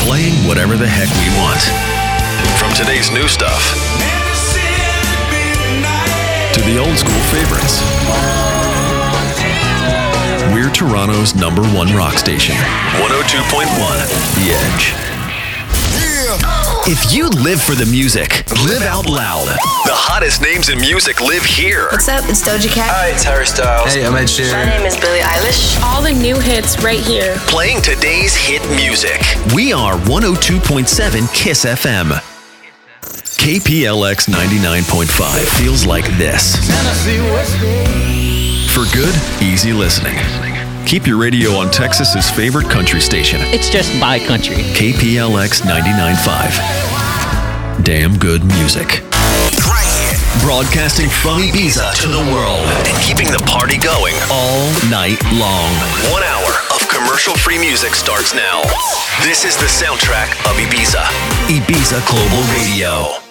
playing whatever the heck we want. From today's new stuff to the old school favorites. We're Toronto's #1 rock station. 102.1 The Edge. If you live for the music, live out loud. The hottest names in music live here. What's up? It's Doja Cat. Hi, it's Harry Styles. Hey, I'm Ed Sheeran. My name is Billie Eilish. All the new hits right here. Playing today's hit music. We are 102.7 KISS FM. KPLX 99.5 feels like this. For good, easy listening. Keep your radio on Texas's favorite country station. It's just my country. KPLX 99.5. Damn good music. Broadcasting from Ibiza to the world and keeping the party going all night long. 1 hour of commercial-free music starts now. This is the soundtrack of Ibiza. Ibiza Global Radio.